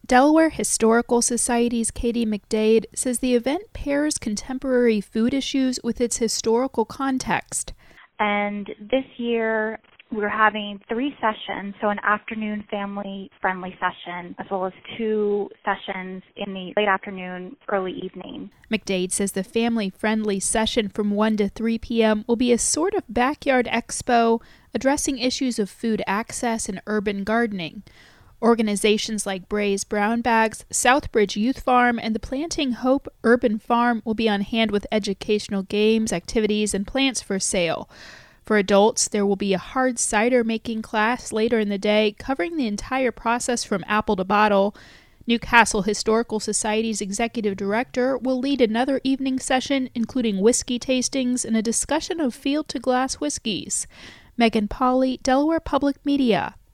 Delaware Historical Society's Katie McDade says the event pairs contemporary food issues with its historical context. And this year, we're having 3 sessions, so an afternoon family-friendly session, as well as 2 sessions in the late afternoon, early evening. McDade says the family-friendly session from 1 to 3 p.m. will be a sort of backyard expo addressing issues of food access and urban gardening. Organizations like Bray's Brown Bags, Southbridge Youth Farm, and the Planting Hope Urban Farm will be on hand with educational games, activities, and plants for sale. For adults, there will be a hard cider making class later in the day covering the entire process from apple to bottle. Newcastle Historical Society's executive director will lead another evening session including whiskey tastings and a discussion of field-to-glass whiskeys. Megan Pauley, Delaware Public Media.